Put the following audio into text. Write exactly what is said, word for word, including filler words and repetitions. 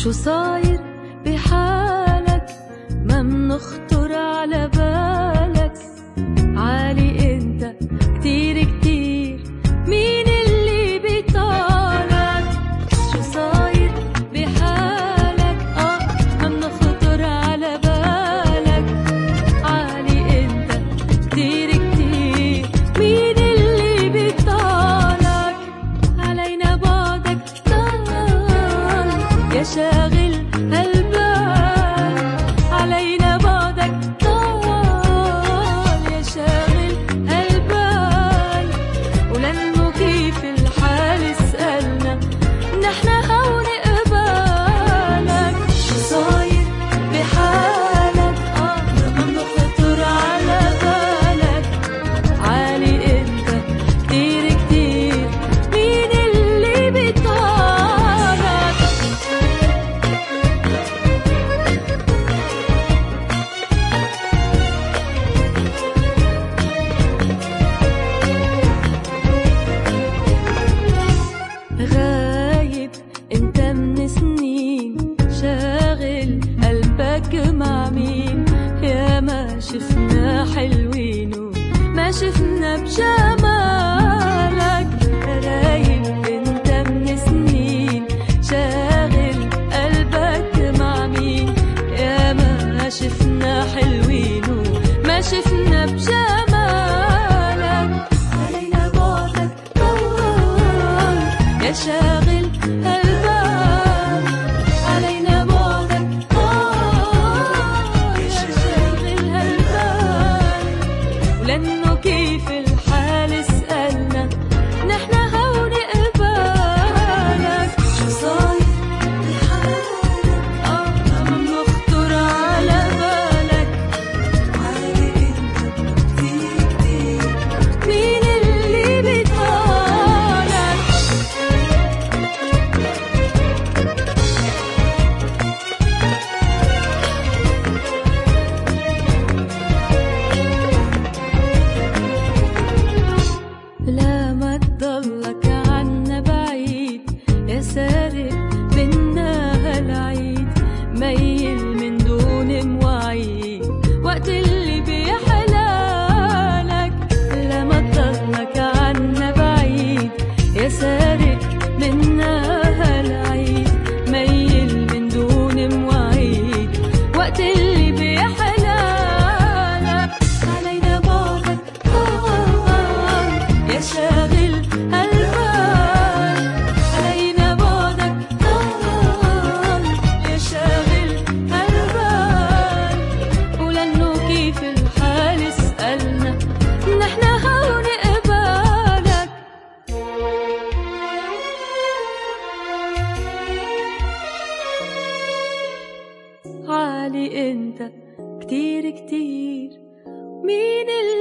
شو صاير بحالك؟ ما منخطر على بالك؟ عالي انت كتير كتير، مين اللي بيطالك؟ شو صاير بحالك؟ اه ما منخطر على بالك؟ عالي انت كتير كتير، مين اللي بيطالك؟ علينا بعدك طال يا شاغل هالبال، علينا بعدك طال يا شاغل هالبال، ولأنه كيف الحال اسألنا نحنا هون قبالك. شو صاير بحالك؟ اه ما بنخطر على بالك؟ عالي انت كتير كتير، مين اللي بيطالك؟ غايب انت من سنين، شاغل قلبك مع مين؟ يا ما شفنا حلوين وما شفنا بجمالك. غايب انت من سنين، شاغل قلبك مع مين؟ يا ما شفنا حلوين وما شفنا بجمالك. علينا بعدك طول يا شاغل هالبال، علينا بعدك طول يا شاغل هالبال، ولأنه كيف الحال اسألنا نحنا هون قبالك. شو صاير بحالك؟ اه ما بنخطر على بالك؟ عالي انت كتير كتير، مين اللي بيطالك؟ لا ما تضلك عنا بعيد يا سارق منا هالعيد، ميل من دون مواعيد وقت اللي بيحلالك. لا ما تضلك عنا بعيد يا سارق منا هالعيد، ميل من دون مواعيد وقت اللي بيحلالك. علينا بعدك طال يا شاغل هالبال، علينا بعدك طال يا شاغل هالبال، ولأنه كيف الحال اسألنا نحنا هون قبالك. عالي انت كتير كتير، مين اللي